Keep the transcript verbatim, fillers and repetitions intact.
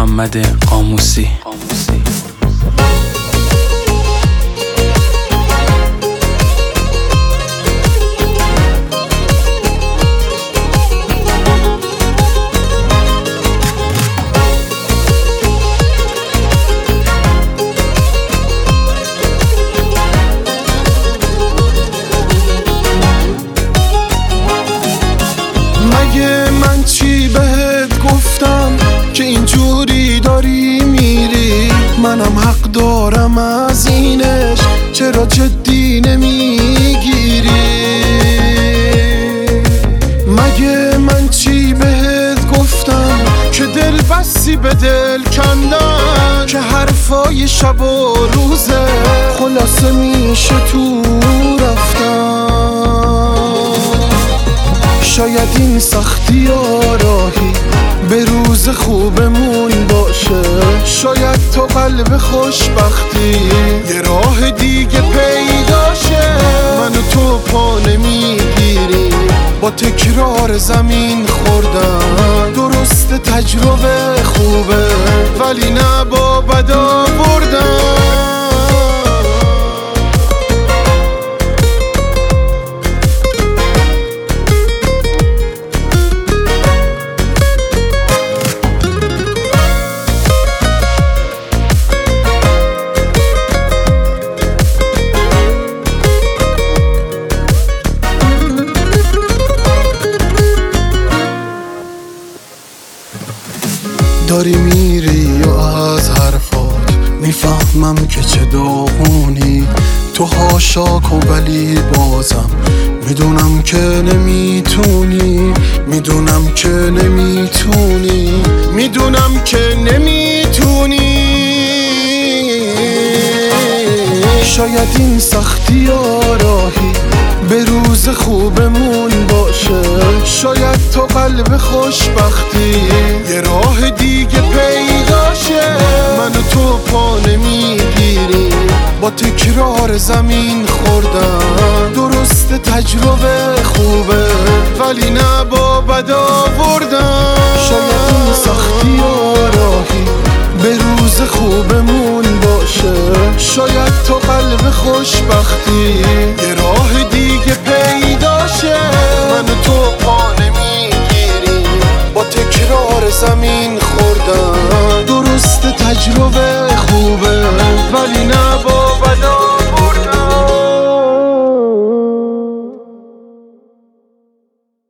محمد قاموسی. مگه من چی بهت گفتم که اینجوری داری میری؟ منم حق دارم از اینش، چرا جدی نمیگیری؟ مگه من چی بهت گفتم که دل بسی به دل کندن، که حرفای شب و روزه خلاصه میشه تو رفتن؟ شاید این سختی آراهی به روز خوبمون باشه، شاید تو قلب خوشبختی یه راه دیگه پیداشه. من و تو پا نمیگیری، با تکرار زمین خوردن. درست تجربه خوبه ولی نه با بدا بردن. داری میری و از حرفات میفهمم که چه داغونی. تو هاشا کن ولی بازم میدونم که نمیتونی، میدونم که نمیتونی، میدونم که نمیتونی. شاید این سختی آراهی به روز خوبمون باشه، شاید تو قلب خوشبختی یه راه دیگه پیداشه. من و تو پا نمیگیری، با تکرار زمین خوردن. درست تجربه خوبه ولی نه با بدا بردن. شاید این سختی آراهی به روز خوبمون باشه، شاید تو قلب خوشبختی یه راه دیگه پیداشه. من و تو پا نمیگیری، با تکرار زمین خوردن. درست تجربه